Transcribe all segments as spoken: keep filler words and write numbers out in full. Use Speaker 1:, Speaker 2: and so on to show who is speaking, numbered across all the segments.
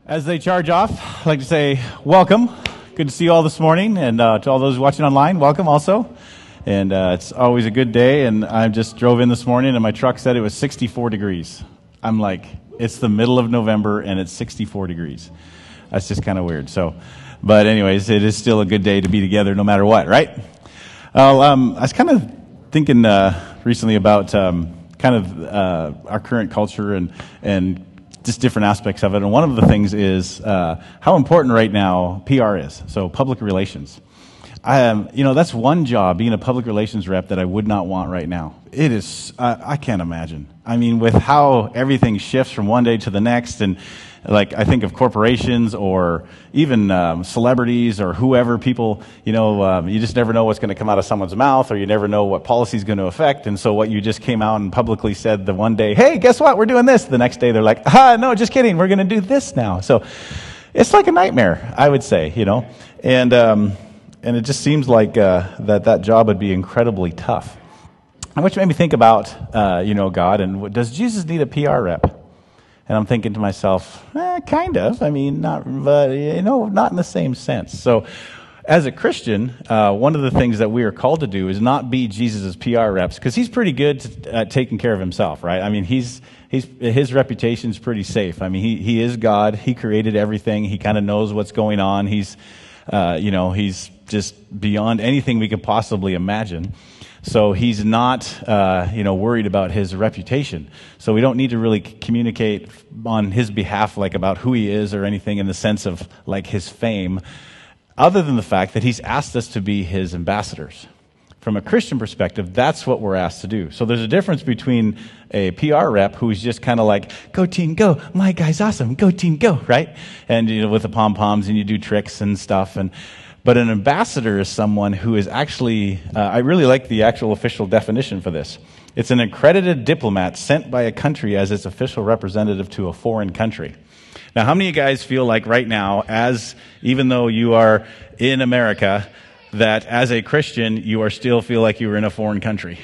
Speaker 1: As they charge off, I'd like to say welcome. Good to see you all this morning, and uh, to all those watching online, welcome also. And uh, it's always a good day, and I just drove in this morning, and my truck said it was sixty-four degrees. I'm like, it's the middle of November, and it's sixty-four degrees. That's just kind of weird. So, but anyways, it is still a good day to be together no matter what, right? Uh, um, I was kind of thinking uh, recently about um, kind of uh, our current culture and and just different aspects of it. And one of the things is uh, how important right now P R is, so public relations. I, um, you know, that's one job, being a public relations rep, that I would not want right now. It is, uh, I can't imagine. I mean, with how everything shifts from one day to the next, and like I think of corporations or even um, celebrities or whoever, people, you know, um, you just never know what's going to come out of someone's mouth, or you never know what policy is going to affect. And so what you just came out and publicly said the one day, hey, guess what, we're doing this. The next day they're like, ah, no, just kidding, we're going to do this now. So it's like a nightmare, I would say, you know. And um, and it just seems like uh, that that job would be incredibly tough. Which made me think about, uh, you know, God, and does Jesus need a P R rep? And I'm thinking to myself, eh, kind of. I mean, not, but, you know, not in the same sense. So, as a Christian, uh, one of the things that we are called to do is not be Jesus' P R reps, because he's pretty good at taking care of himself, right? I mean, he's he's his reputation's pretty safe. I mean, he he is God. He created everything. He kind of knows what's going on. He's, uh, you know, he's just beyond anything we could possibly imagine. So he's not, uh, you know, worried about his reputation. So we don't need to really communicate on his behalf, like about who he is or anything in the sense of like his fame, other than the fact that he's asked us to be his ambassadors. From a Christian perspective, that's what we're asked to do. So there's a difference between a P R rep who's just kind of like, go team, go, my guy's awesome, go team, go, right? And, you know, with the pom-poms, and you do tricks and stuff, and but an ambassador is someone who is actually, uh, I really like the actual official definition for this. It's an accredited diplomat sent by a country as its official representative to a foreign country. Now, how many of you guys feel like right now, as even though you are in America, that as a Christian, you are still feel like you were in a foreign country?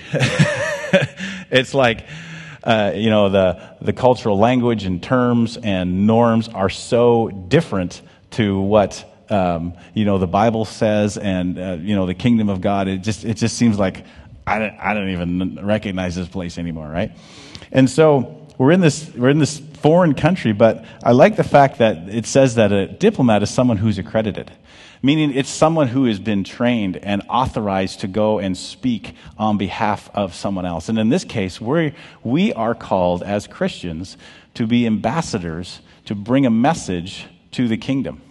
Speaker 1: It's like, uh, you know, the, the cultural language and terms and norms are so different to what Um, you know, the Bible says, and, uh, you know, the kingdom of God. It just, it just seems like I don't, I don't even recognize this place anymore, right? And so we're in this, we're in this foreign country, but I like the fact that it says that a diplomat is someone who's accredited, meaning it's someone who has been trained and authorized to go and speak on behalf of someone else. And in this case, we we are called as Christians to be ambassadors, to bring a message to the kingdom.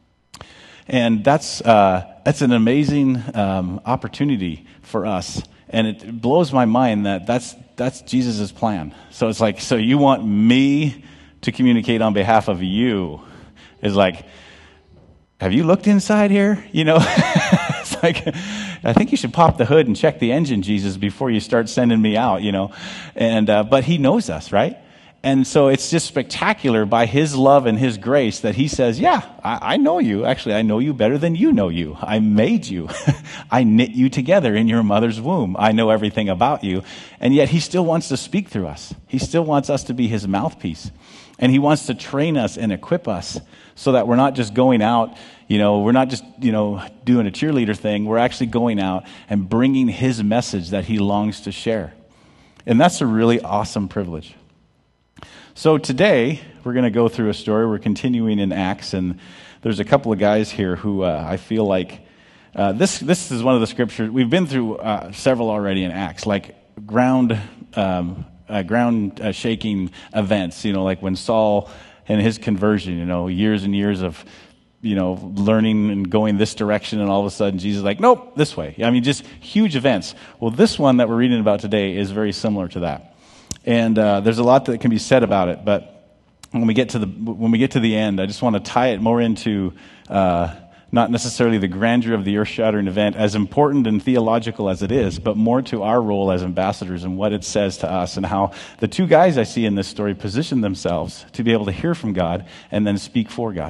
Speaker 1: And that's uh, that's an amazing um, opportunity for us, and it blows my mind that that's that's Jesus' plan. So it's like, so you want me to communicate on behalf of you? Is like, have you looked inside here? You know, it's like, I think you should pop the hood and check the engine, Jesus, before you start sending me out. You know, and uh, but He knows us, right? And so it's just spectacular by His love and His grace that He says, yeah, I, I know you. Actually, I know you better than you know you. I made you. I knit you together in your mother's womb. I know everything about you. And yet He still wants to speak through us. He still wants us to be His mouthpiece. And He wants to train us and equip us so that we're not just going out, you know, we're not just, you know, doing a cheerleader thing. We're actually going out and bringing His message that He longs to share. And that's a really awesome privilege. So today, we're going to go through a story. We're continuing in Acts, and there's a couple of guys here who uh, I feel like, uh, this This is one of the scriptures, we've been through uh, several already in Acts, like ground um, uh, ground uh, shaking events, you know, like when Saul and his conversion, you know, years and years of, you know, learning and going this direction, and all of a sudden Jesus is like, nope, this way. I mean, just huge events. Well, this one that we're reading about today is very similar to that. And uh, there's a lot that can be said about it, but when we get to the when we get to the end, I just want to tie it more into uh, not necessarily the grandeur of the earth-shattering event, as important and theological as it is, but more to our role as ambassadors and what it says to us, and how the two guys I see in this story position themselves to be able to hear from God and then speak for God.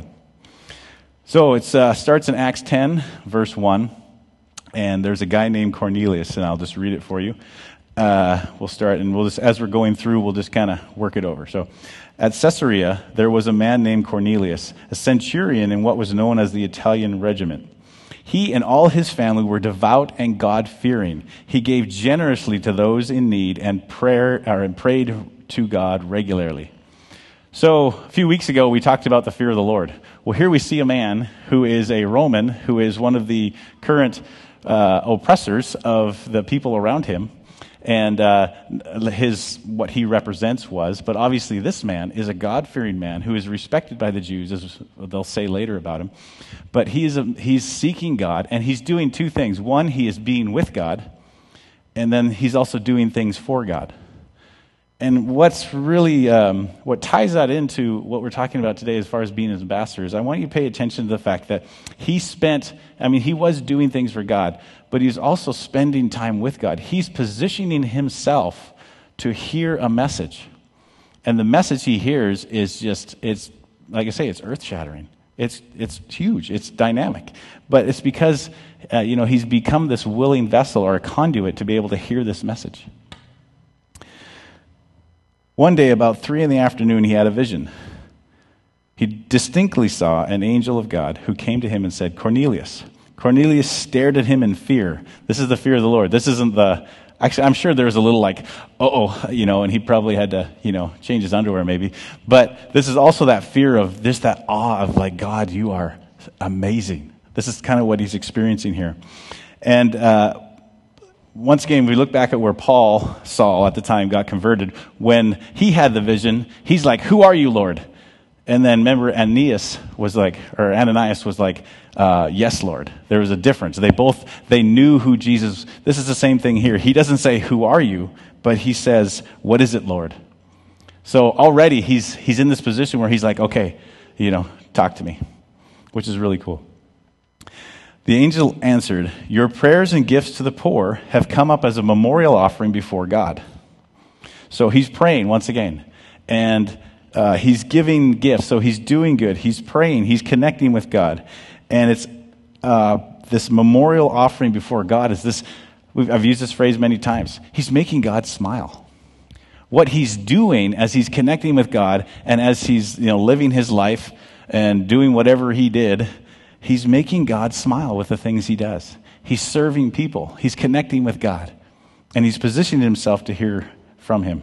Speaker 1: So it uh, starts in Acts ten, verse one, and there's a guy named Cornelius, and I'll just read it for you. uh, we'll start, and we'll just, as we're going through, we'll just kind of work it over. So, at Caesarea, there was a man named Cornelius, a centurion in what was known as the Italian regiment. He and all his family were devout and God-fearing. He gave generously to those in need and prayer or prayed to God regularly. So, a few weeks ago, we talked about the fear of the Lord. Well, here we see a man who is a Roman, who is one of the current uh, oppressors of the people around him. And uh, his what he represents was, but obviously this man is a God-fearing man who is respected by the Jews, as they'll say later about him. But he is a, he's seeking God, and he's doing two things. One, he is being with God, and then he's also doing things for God. And what's really, um, what ties that into what we're talking about today as far as being an ambassador is I want you to pay attention to the fact that he spent, I mean, he was doing things for God, but he's also spending time with God. He's positioning himself to hear a message. And the message he hears is just, it's, like I say, it's earth-shattering. It's it's huge. It's dynamic. But it's because, uh, you know, he's become this willing vessel or a conduit to be able to hear this message. One day, about three in the afternoon, he had a vision. He distinctly saw an angel of God who came to him and said, Cornelius. Cornelius stared at him in fear. This is the fear of the Lord. This isn't the, actually, I'm sure there was a little like, uh-oh, you know, and he probably had to, you know, change his underwear maybe. But this is also that fear of, this, that awe of like, God, you are amazing. This is kind of what he's experiencing here. And, uh, Once again, we look back at where Paul, Saul at the time, got converted. When he had the vision, he's like, who are you, Lord? And then remember, Ananias was like, or Ananias was like, uh, yes, Lord. There was a difference. They both, they knew who Jesus, this is the same thing here. He doesn't say, who are you? But he says, what is it, Lord? So already he's, he's in this position where he's like, okay, you know, talk to me, which is really cool. The angel answered, your prayers and gifts to the poor have come up as a memorial offering before God. So he's praying once again, and uh, he's giving gifts. So he's doing good. He's praying. He's connecting with God. And it's uh, this memorial offering before God is this, we've, I've used this phrase many times. He's making God smile. What he's doing as he's connecting with God and as he's, you know, living his life and doing whatever he did, he's making God smile with the things he does. He's serving people. He's connecting with God. And he's positioning himself to hear from him.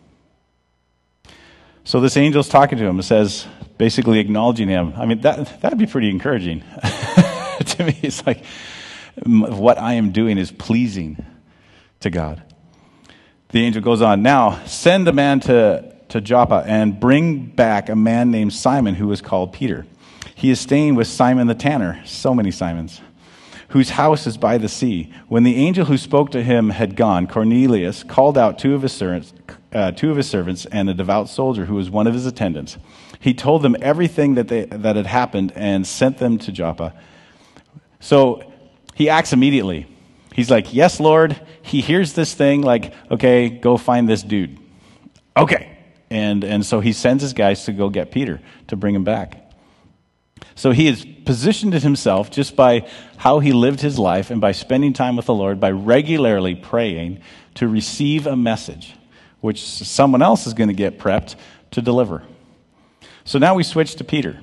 Speaker 1: So this angel's talking to him. It says, basically acknowledging him. I mean, that that'd be pretty encouraging. To me, it's like, what I am doing is pleasing to God. The angel goes on, now send a man to, to Joppa and bring back a man named Simon who is called Peter. He is staying with Simon the tanner, so many Simons, whose house is by the sea. When the angel who spoke to him had gone, Cornelius called out two of his servants, uh, two of his servants and a devout soldier who was one of his attendants. He told them everything that they, that had happened and sent them to Joppa. So he acts immediately. He's like, yes, Lord. He hears this thing like, okay, go find this dude. Okay. And, and so he sends his guys to go get Peter to bring him back. So he has positioned himself just by how he lived his life and by spending time with the Lord, by regularly praying to receive a message, which someone else is going to get prepped to deliver. So now we switch to Peter.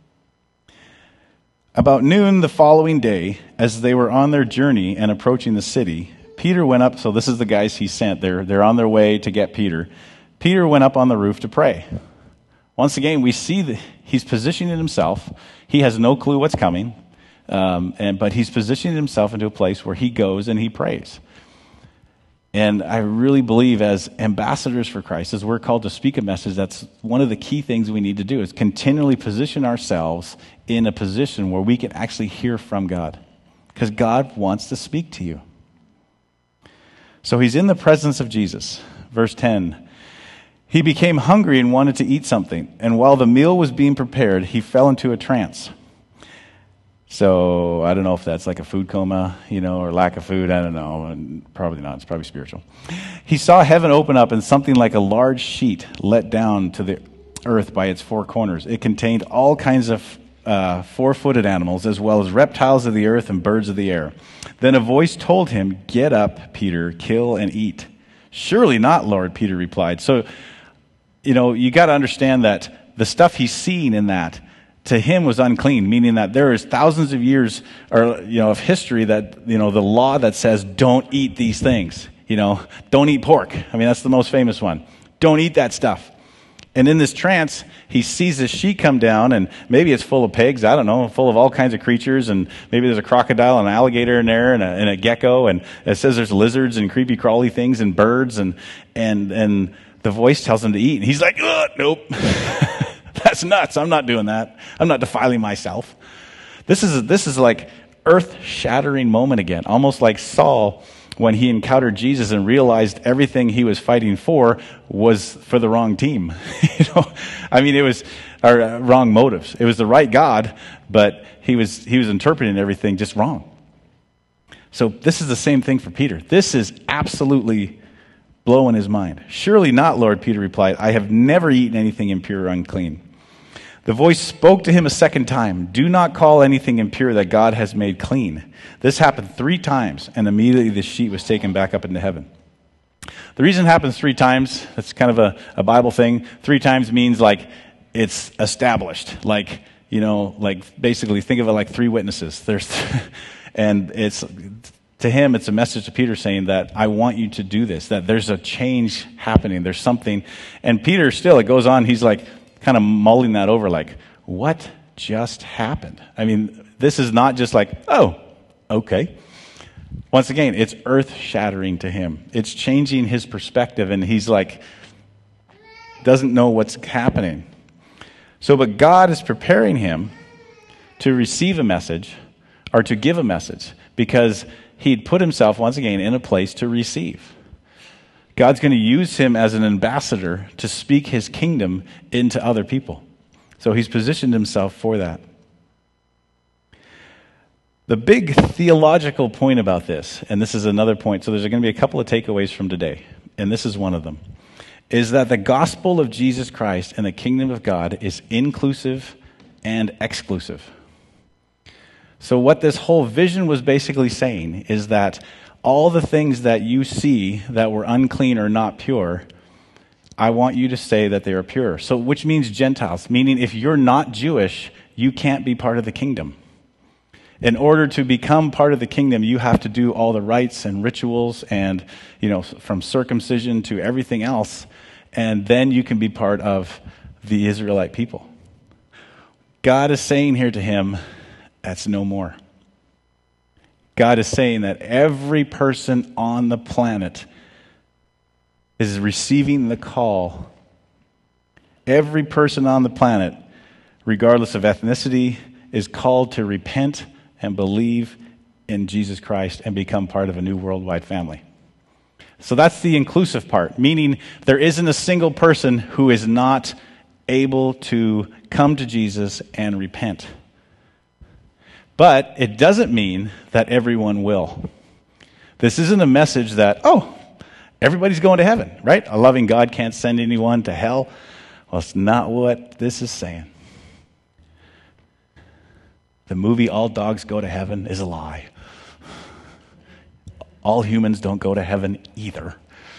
Speaker 1: About noon the following day, as they were on their journey and approaching the city, Peter went up. So this is the guys he sent. They're, they're on their way to get Peter. Peter went up on the roof to pray. Once again, we see that he's positioning himself. He has no clue what's coming, um, and but he's positioning himself into a place where he goes and he prays. And I really believe as ambassadors for Christ, as we're called to speak a message, that's one of the key things we need to do is continually position ourselves in a position where we can actually hear from God. Because God wants to speak to you. So he's in the presence of Jesus. Verse ten. He became hungry and wanted to eat something. And while the meal was being prepared, he fell into a trance. So I don't know if that's like a food coma, you know, or lack of food. I don't know. And probably not. It's probably spiritual. He saw heaven open up and something like a large sheet let down to the earth by its four corners. It contained all kinds of uh, four-footed animals, as well as reptiles of the earth and birds of the air. Then a voice told him, "Get up, Peter, kill and eat." Surely not, Lord, Peter replied. So, you know, you got to understand that the stuff he's seen in that, to him was unclean, meaning that there is thousands of years or, you know, of history that, you know, the law that says don't eat these things, you know, don't eat pork. I mean, that's the most famous one. Don't eat that stuff. And in this trance, he sees this sheet come down, and maybe it's full of pigs, I don't know, full of all kinds of creatures, and maybe there's a crocodile and an alligator in there and a, and a gecko, and it says there's lizards and creepy crawly things and birds, and and and the voice tells him to eat. And he's like, ugh, nope, that's nuts. I'm not doing that. I'm not defiling myself. This is this is like earth-shattering moment again, almost like Saul when he encountered Jesus and realized everything he was fighting for was for the wrong team. you know, I mean, it was or uh, wrong motives. It was the right God, but he was he was interpreting everything just wrong. So this is the same thing for Peter. This is absolutely blowing his mind. Surely not, Lord, Peter replied. I have never eaten anything impure or unclean. The voice spoke to him a second time. Do not call anything impure that God has made clean. This happened three times, and immediately the sheet was taken back up into heaven. The reason it happens three times, that's kind of a, a Bible thing. Three times means like it's established. Like, you know, like basically think of it like three witnesses. There's, and it's, to him, it's a message to Peter saying that I want you to do this, that there's a change happening. There's something. And Peter still, it goes on, he's like, kind of mulling that over like, what just happened? I mean, this is not just like, oh, okay. Once again, it's earth-shattering to him. It's changing his perspective, and he's like, doesn't know what's happening. So, but God is preparing him to receive a message or to give a message because he'd put himself, once again, in a place to receive. God's going to use him as an ambassador to speak his kingdom into other people. So he's positioned himself for that. The big theological point about this, and this is another point, so there's going to be a couple of takeaways from today, and this is one of them, is that the gospel of Jesus Christ and the kingdom of God is inclusive and exclusive. So what this whole vision was basically saying is that all the things that you see that were unclean or not pure, I want you to say that they are pure. So, which means Gentiles, meaning if you're not Jewish, you can't be part of the kingdom. In order to become part of the kingdom, you have to do all the rites and rituals and, you know, from circumcision to everything else, and then you can be part of the Israelite people. God is saying here to him, that's no more. God is saying that every person on the planet is receiving the call. Every person on the planet, regardless of ethnicity, is called to repent and believe in Jesus Christ and become part of a new worldwide family. So that's the inclusive part, meaning there isn't a single person who is not able to come to Jesus and repent. But it doesn't mean that everyone will. This isn't a message that, oh, everybody's going to heaven, right? A loving God can't send anyone to hell. Well, it's not what this is saying. The movie All Dogs Go to Heaven is a lie. All humans don't go to heaven either.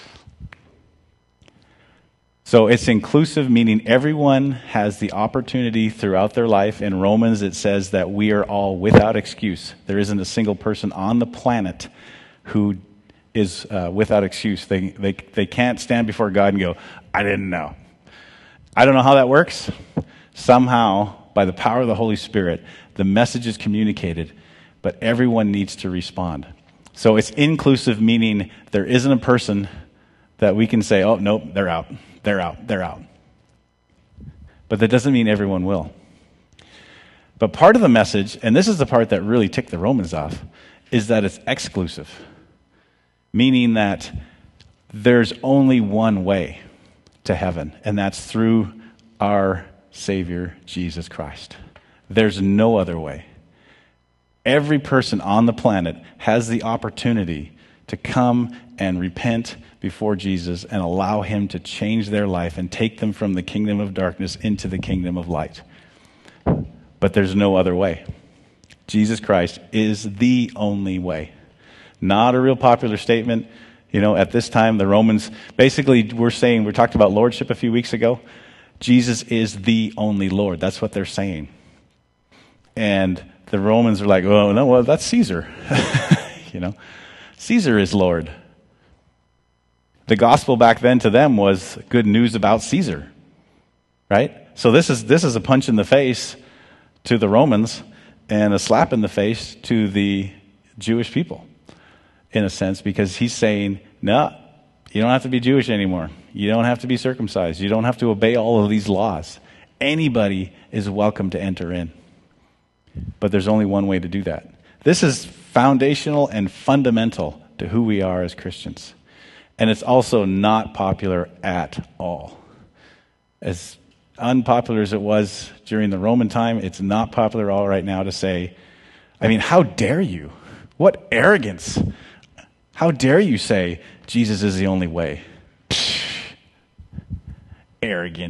Speaker 1: So it's inclusive, meaning everyone has the opportunity throughout their life. In Romans, it says that we are all without excuse. There isn't a single person on the planet who is uh, without excuse. They, they, they can't stand before God and go, I didn't know. I don't know how that works. Somehow, by the power of the Holy Spirit, the message is communicated, but everyone needs to respond. So it's inclusive, meaning there isn't a person that we can say, oh, nope, they're out. They're out. They're out. But that doesn't mean everyone will. But part of the message, and this is the part that really ticked the Romans off, is that it's exclusive. Meaning that there's only one way to heaven, and that's through our Savior, Jesus Christ. There's no other way. Every person on the planet has the opportunity to come and repent before Jesus and allow him to change their life and take them from the kingdom of darkness into the kingdom of light. But there's no other way. Jesus Christ is the only way. Not a real popular statement. You know, at this time, the Romans, basically we're saying, we talked about lordship a few weeks ago. Jesus is the only Lord. That's what they're saying. And the Romans are like, oh, no, well, that's Caesar. You know, Caesar is Lord. The gospel back then to them was good news about Caesar, right? So this is this is a punch in the face to the Romans and a slap in the face to the Jewish people, in a sense, because he's saying, no, you don't have to be Jewish anymore. You don't have to be circumcised. You don't have to obey all of these laws. Anybody is welcome to enter in. But there's only one way to do that. This is foundational and fundamental to who we are as Christians. And it's also not popular at all. As unpopular as it was during the Roman time, it's not popular at all right now to say, I mean, how dare you? What arrogance. How dare you say Jesus is the only way? Psh, arrogant.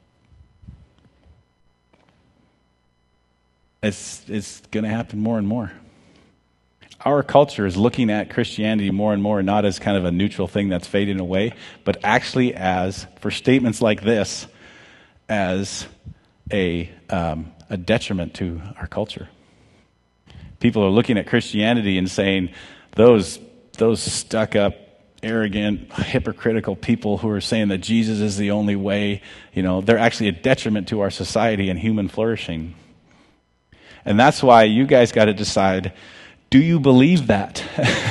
Speaker 1: It's, it's going to happen more and more. Our culture is looking at Christianity more and more, not as kind of a neutral thing that's fading away, but actually as, for statements like this, as a, um, a detriment to our culture. People are looking at Christianity and saying, those, those stuck-up, arrogant, hypocritical people who are saying that Jesus is the only way, you know, they're actually a detriment to our society and human flourishing. And that's why you guys got to decide, do you believe that?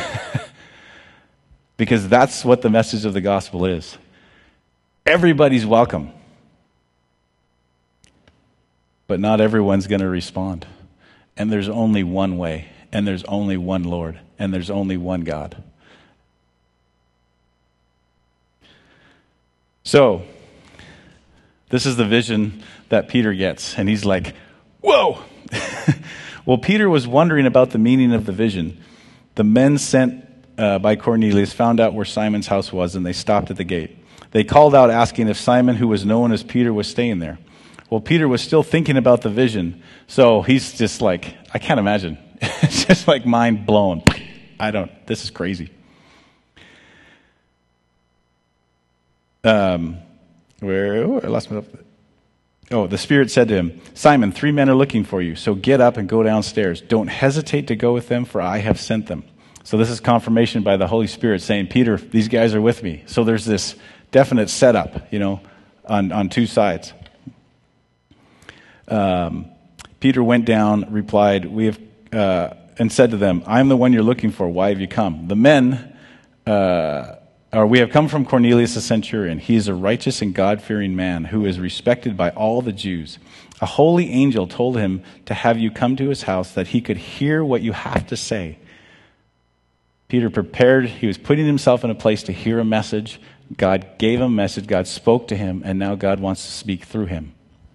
Speaker 1: Because that's what the message of the gospel is. Everybody's welcome. But not everyone's going to respond. And there's only one way. And there's only one Lord. And there's only one God. So, this is the vision that Peter gets. And he's like, whoa! Well, Peter was wondering about the meaning of the vision. The men sent uh, by Cornelius found out where Simon's house was, and they stopped at the gate. They called out asking if Simon, who was known as Peter, was staying there. Well, Peter was still thinking about the vision, so he's just like, I can't imagine. It's just like mind blown. I don't, this is crazy. Um, where, oh, I lost my... Oh, the Spirit said to him, Simon, three men are looking for you, so get up and go downstairs. Don't hesitate to go with them, for I have sent them. So this is confirmation by the Holy Spirit saying, Peter, these guys are with me. So there's this definite setup, you know, on, on two sides. Um, Peter went down, replied, "We have," uh, and said to them, I am the one you're looking for. Why have you come? The men... Uh, Or we have come from Cornelius the centurion. He is a righteous and God-fearing man who is respected by all the Jews. A holy angel told him to have you come to his house that he could hear what you have to say. Peter prepared. He was putting himself in a place to hear a message. God gave him a message. God spoke to him, and now God wants to speak through him.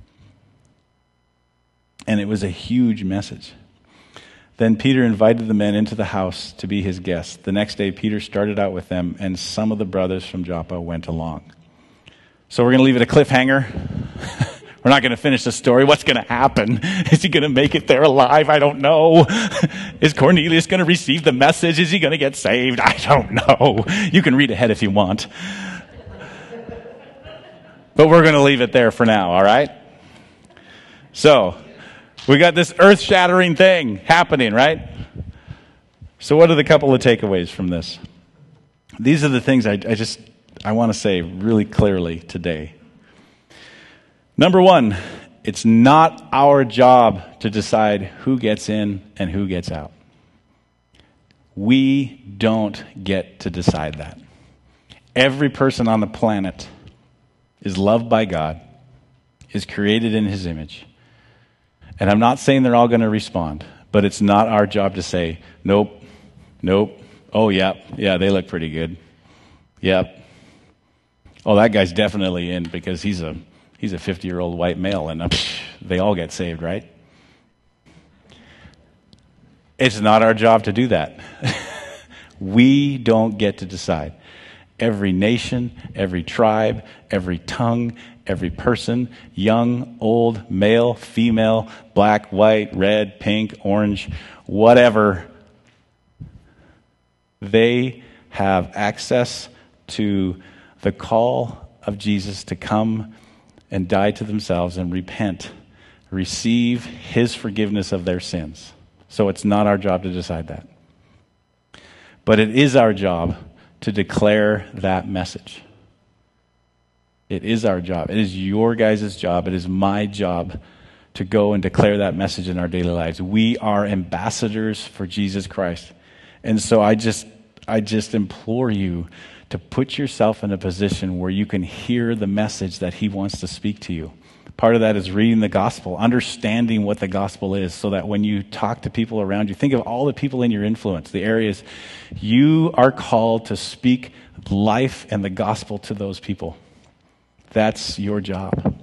Speaker 1: And it was a huge message. Then Peter invited the men into the house to be his guests. The next day, Peter started out with them, and some of the brothers from Joppa went along. So we're going to leave it a cliffhanger. We're not going to finish the story. What's going to happen? Is he going to make it there alive? I don't know. Is Cornelius going to receive the message? Is he going to get saved? I don't know. You can read ahead if you want. But we're going to leave it there for now, all right? So... we got this earth-shattering thing happening, right? So what are the couple of takeaways from this? These are the things I, I just, I want to say really clearly today. Number one, it's not our job to decide who gets in and who gets out. We don't get to decide that. Every person on the planet is loved by God, is created in His image. And I'm not saying they're all going to respond, but it's not our job to say, nope, nope, oh, yeah, yeah, they look pretty good. Yep. Oh, that guy's definitely in because he's a he's a fifty-year-old white male, and uh, psh, they all get saved, right? It's not our job to do that. We don't get to decide. Every nation, every tribe, every tongue, every person, young, old, male, female, black, white, red, pink, orange, whatever, they have access to the call of Jesus to come and die to themselves and repent, receive his forgiveness of their sins. So it's not our job to decide that. But it is our job to declare that message. It is our job. It is your guys' job. It is my job to go and declare that message in our daily lives. We are ambassadors for Jesus Christ. And so I just I just implore you to put yourself in a position where you can hear the message that he wants to speak to you. Part of that is reading the gospel, understanding what the gospel is, so that when you talk to people around you, think of all the people in your influence, the areas you are called to speak life and the gospel to those people. That's your job.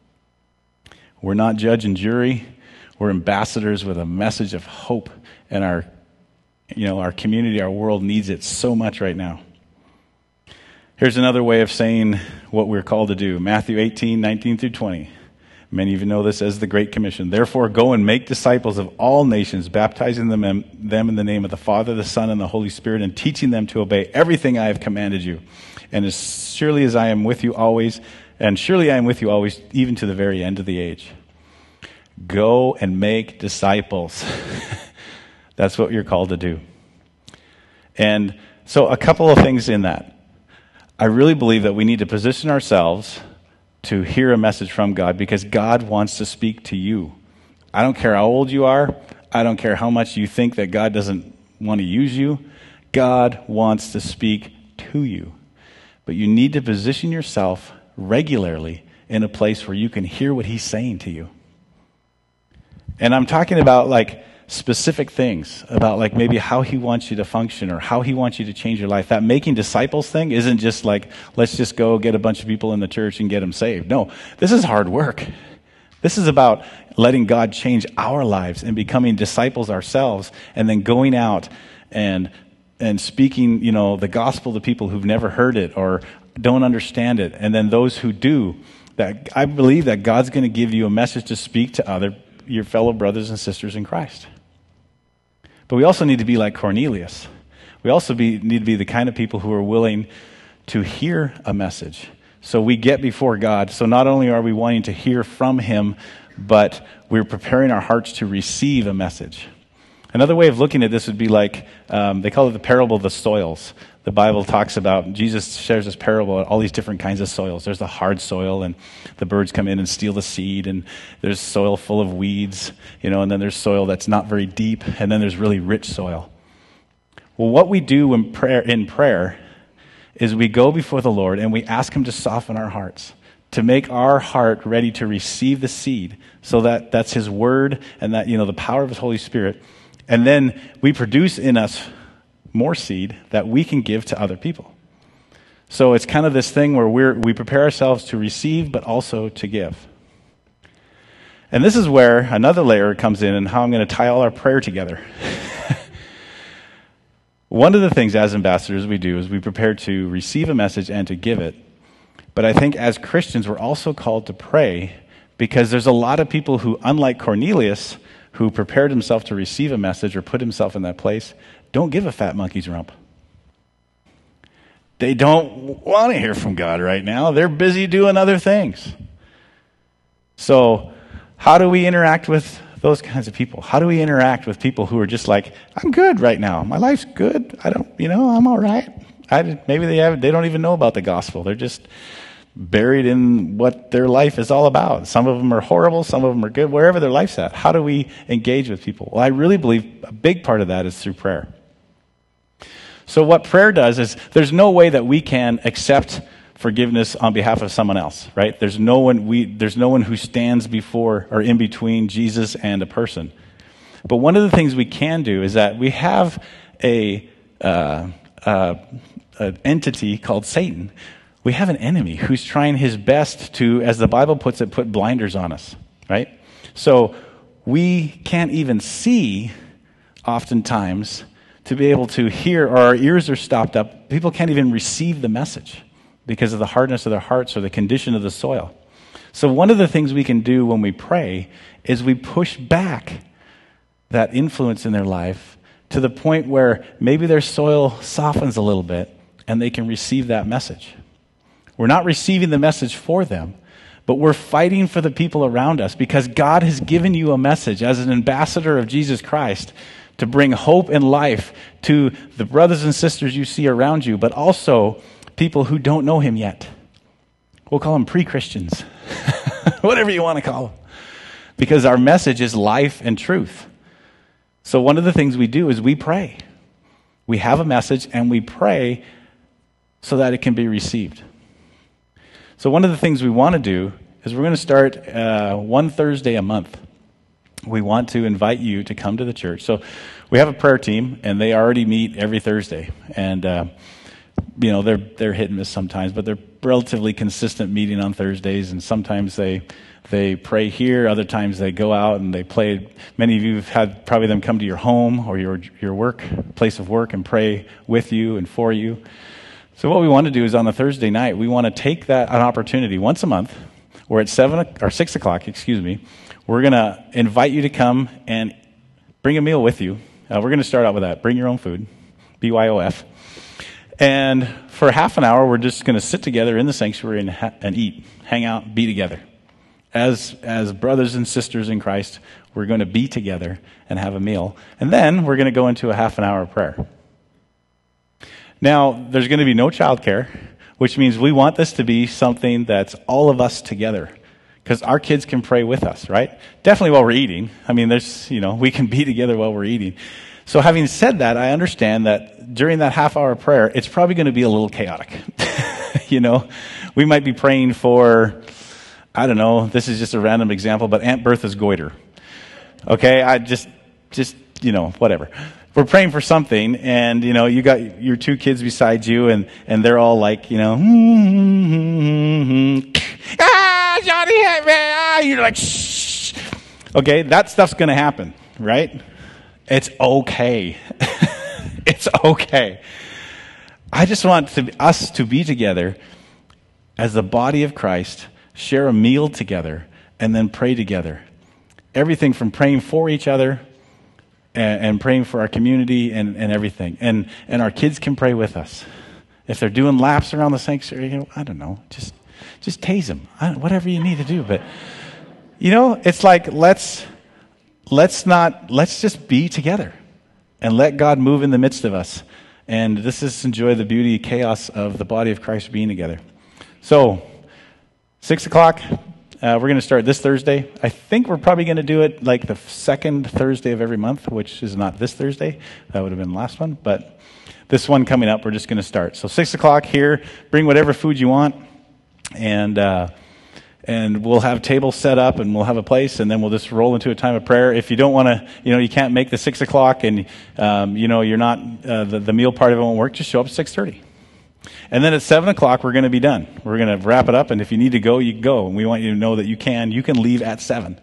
Speaker 1: We're not judge and jury. We're ambassadors with a message of hope, and our, you know, our community, our world needs it so much right now. Here's another way of saying what we're called to do. Matthew eighteen, nineteen through twenty. Many of you know this as the Great Commission. Therefore, go and make disciples of all nations, baptizing them in, them in the name of the Father, the Son, and the Holy Spirit, and teaching them to obey everything I have commanded you. And as surely as I am with you always, and surely I am with you always, even to the very end of the age. Go and make disciples. That's what you're called to do. And so a couple of things in that. I really believe that we need to position ourselves to hear a message from God, because God wants to speak to you. I don't care how old you are. I don't care how much you think that God doesn't want to use you. God wants to speak to you. But you need to position yourself regularly in a place where you can hear what he's saying to you. And I'm talking about like specific things, about like maybe how he wants you to function or how he wants you to change your life. That making disciples thing isn't just like, let's just go get a bunch of people in the church and get them saved. No, this is hard work. This is about letting God change our lives and becoming disciples ourselves, and then going out and and speaking, you know, the gospel to people who've never heard it or don't understand it. And then those who do, that I believe that God's going to give you a message to speak to other your fellow brothers and sisters in Christ. But we also need to be like Cornelius. We also be, need to be the kind of people who are willing to hear a message. So we get before God. So not only are we wanting to hear from him, but we're preparing our hearts to receive a message. Another way of looking at this would be like, um, they call it the parable of the soils. The Bible talks about, Jesus shares this parable of all these different kinds of soils. There's the hard soil, and the birds come in and steal the seed, and there's soil full of weeds, you know, and then there's soil that's not very deep, and then there's really rich soil. Well, what we do in prayer, in prayer is we go before the Lord and we ask him to soften our hearts, to make our heart ready to receive the seed, so that that's his word and that, you know, the power of his Holy Spirit. And then we produce in us more seed that we can give to other people. So it's kind of this thing where we're, we prepare ourselves to receive, but also to give. And this is where another layer comes in, and how I'm going to tie all our prayer together. One of the things as ambassadors we do is we prepare to receive a message and to give it. But I think as Christians, we're also called to pray, because there's a lot of people who, unlike Cornelius, who prepared himself to receive a message or put himself in that place, don't give a fat monkey's rump. They don't want to hear from God right now. They're busy doing other things. So how do we interact with those kinds of people? How do we interact with people who are just like, I'm good right now. My life's good. I don't, you know, I'm all right. I, maybe they have, they don't even know about the gospel. They're just buried in what their life is all about. Some of them are horrible. Some of them are good. Wherever their life's at. How do we engage with people? Well, I really believe a big part of that is through prayer. So what prayer does is, there's no way that we can accept forgiveness on behalf of someone else, right? There's no one we there's no one who stands before or in between Jesus and a person. But one of the things we can do is that we have a uh, uh, an entity called Satan. We have an enemy who's trying his best to, as the Bible puts it, put blinders on us, right? So we can't even see oftentimes to be able to hear, or our ears are stopped up. People can't even receive the message because of the hardness of their hearts or the condition of the soil. So one of the things we can do when we pray is we push back that influence in their life to the point where maybe their soil softens a little bit and they can receive that message. We're not receiving the message for them, but we're fighting for the people around us because God has given you a message as an ambassador of Jesus Christ to bring hope and life to the brothers and sisters you see around you, but also people who don't know him yet. We'll call them pre-Christians, whatever you want to call them, because our message is life and truth. So one of the things we do is we pray. We have a message and we pray so that it can be received. So one of the things we want to do is we're going to start uh, one Thursday a month. We want to invite you to come to the church. So we have a prayer team, and they already meet every Thursday. And, uh, you know, they're they're hit and miss sometimes, but they're relatively consistent meeting on Thursdays. And sometimes they they pray here. Other times they go out and they play. Many of you have had probably them come to your home or your your work, place of work, and pray with you and for you. So what we want to do is on a Thursday night, we want to take that an opportunity once a month. We're at seven or six o'clock, excuse me. We're going to invite you to come and bring a meal with you. Uh, we're going to start out with that. Bring your own food, B Y O F. And for half an hour, we're just going to sit together in the sanctuary and, ha- and eat, hang out, be together. As as brothers and sisters in Christ, we're going to be together and have a meal. And then we're going to go into a half an hour of prayer. Now, there's going to be no childcare, which means we want this to be something that's all of us together, because our kids can pray with us, right? Definitely while we're eating. I mean, there's, you know, we can be together while we're eating. So having said that, I understand that during that half hour prayer, it's probably going to be a little chaotic. You know, we might be praying for, I don't know, this is just a random example, but Aunt Bertha's goiter. Okay, I just, just, you know, whatever. We're praying for something, and, you know, you got your two kids beside you, and, and they're all like, you know, ah, Johnny hit me, ah, you're like, shh. Okay, that stuff's going to happen, right? It's okay. It's okay. I just want to, us to be together as the body of Christ, share a meal together, and then pray together. Everything from praying for each other and, and praying for our community and, and everything. And and our kids can pray with us. If they're doing laps around the sanctuary, you know, I don't know, just just tase them. I don't, whatever you need to do. But, you know, it's like let's let's not, let's just be together and let God move in the midst of us. And this is enjoy the beauty, chaos of the body of Christ being together. So, six o'clock, uh, we're going to start this Thursday. I think we're probably going to do it like the second Thursday of every month, which is not this Thursday. That would have been the last one. But this one coming up, we're just going to start. So six o'clock here, bring whatever food you want. And uh, and we'll have tables set up and we'll have a place, and then we'll just roll into a time of prayer. If you don't want to, you know, you can't make the six o'clock and, um, you know, you're not, uh, the, the meal part of it won't work, just show up at six thirty. And then at seven o'clock, we're going to be done. We're going to wrap it up, and if you need to go, you can go. And we want you to know that you can. You can leave at seven.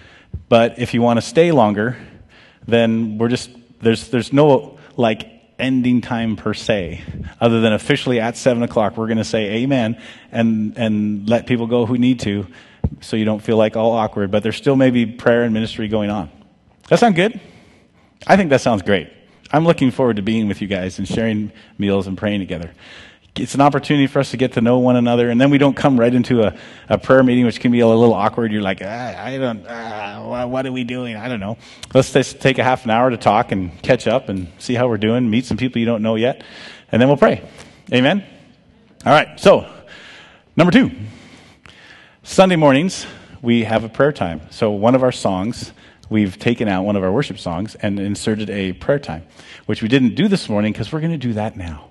Speaker 1: But if you want to stay longer, then we're just, there's there's no, like, ending time per se, other than officially at seven o'clock, we're going to say amen and and let people go who need to, so you don't feel like all awkward. But there still may be prayer and ministry going on. That sound good? I think that sounds great. I'm looking forward to being with you guys and sharing meals and praying together. It's an opportunity for us to get to know one another, and then we don't come right into a, a prayer meeting, which can be a little awkward. You're like, ah, I don't, ah, what are we doing? I don't know. Let's just take a half an hour to talk and catch up and see how we're doing, meet some people you don't know yet, and then we'll pray. Amen? All right, so number two, Sunday mornings, we have a prayer time. So one of our songs, we've taken out one of our worship songs and inserted a prayer time, which we didn't do this morning because we're going to do that now.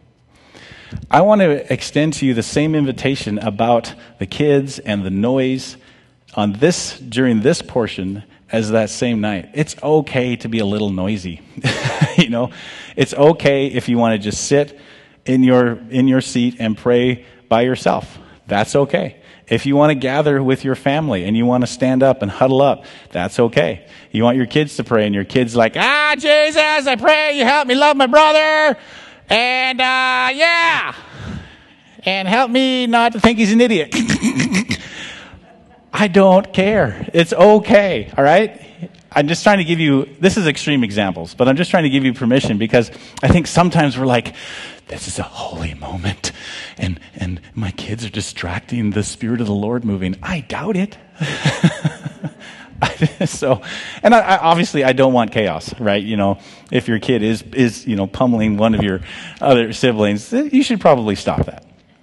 Speaker 1: I want to extend to you the same invitation about the kids and the noise on this during this portion as that same night. It's okay to be a little noisy. You know, it's okay if you want to just sit in your in your seat and pray by yourself. That's okay. If you want to gather with your family and you want to stand up and huddle up, that's okay. You want your kids to pray and your kids like, ah, Jesus, I pray you help me love my brother. And, uh, yeah, and help me not to think he's an idiot. I don't care. It's okay, all right? I'm just trying to give you, this is extreme examples, but I'm just trying to give you permission because I think sometimes we're like, this is a holy moment, and and my kids are distracting the Spirit of the Lord moving. I doubt it. So, and I, I, obviously I don't want chaos, right? You know, if your kid is, is, you know, pummeling one of your other siblings, you should probably stop that.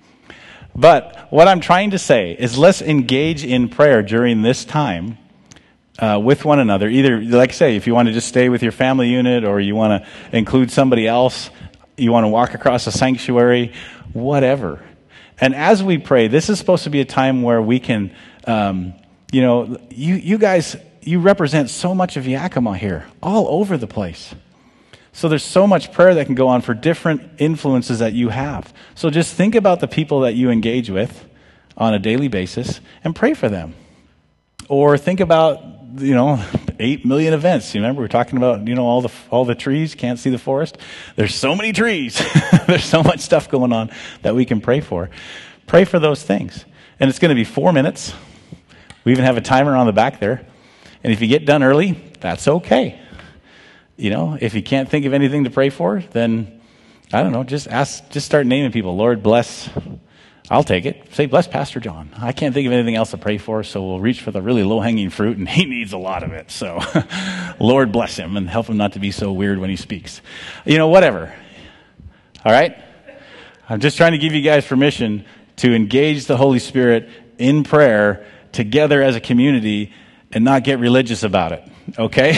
Speaker 1: But what I'm trying to say is let's engage in prayer during this time uh, with one another. Either, like I say, if you want to just stay with your family unit or you want to include somebody else, you want to walk across a sanctuary, whatever. And as we pray, this is supposed to be a time where we can, um, you know, you, you guys, you represent so much of Yakima here, all over the place. So there's so much prayer that can go on for different influences that you have. So just think about the people that you engage with on a daily basis and pray for them. Or think about, you know, eight million events. You remember we were talking about, you know, all the all the trees, can't see the forest. There's so many trees. There's so much stuff going on that we can pray for. Pray for those things. And it's going to be four minutes. We even have a timer on the back there. And if you get done early, that's okay. You know, if you can't think of anything to pray for, then, I don't know, just ask, just start naming people. Lord, bless, I'll take it. Say, bless Pastor John. I can't think of anything else to pray for, so we'll reach for the really low-hanging fruit, and he needs a lot of it. So, Lord, bless him and help him not to be so weird when he speaks. You know, whatever. All right? I'm just trying to give you guys permission to engage the Holy Spirit in prayer together as a community and not get religious about it. Okay?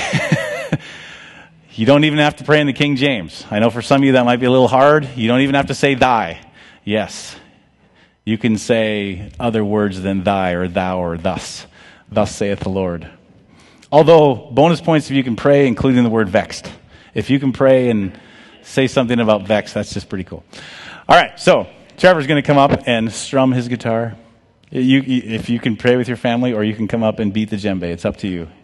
Speaker 1: You don't even have to pray in the King James. I know for some of you that might be a little hard. You don't even have to say thy. Yes. You can say other words than thy or thou or thus. Thus saith the Lord. Although, bonus points if you can pray, including the word vexed. If you can pray and say something about vexed, that's just pretty cool. All right, so Trevor's going to come up and strum his guitar. You, if you can pray with your family, or you can come up and beat the djembe. It's up to you.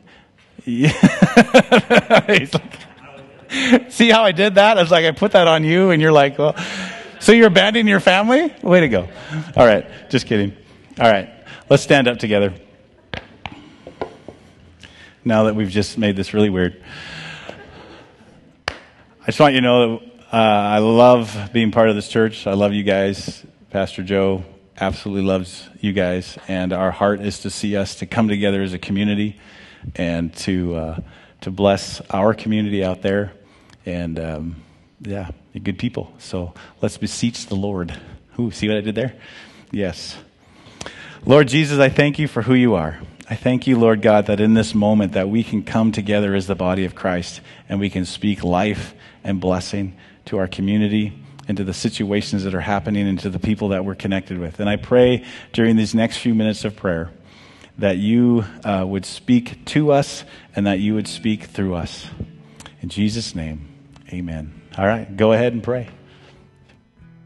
Speaker 1: He's like, see how I did that? I was like, I put that on you, and you're like, well, so you're abandoning your family? Way to go. All right, just kidding. All right, let's stand up together. Now that we've just made this really weird. I just want you to know that uh, I love being part of this church. I love you guys. Pastor Joe absolutely loves you guys, and our heart is to see us to come together as a community and to uh, to bless our community out there. And, um, yeah, you're good people. So let's beseech the Lord. Ooh, see what I did there? Yes. Lord Jesus, I thank you for who you are. I thank you, Lord God, that in this moment that we can come together as the body of Christ and we can speak life and blessing to our community and to the situations that are happening and to the people that we're connected with. And I pray during these next few minutes of prayer that you uh, would speak to us and that you would speak through us. In Jesus' name. Amen. All right, go ahead and pray.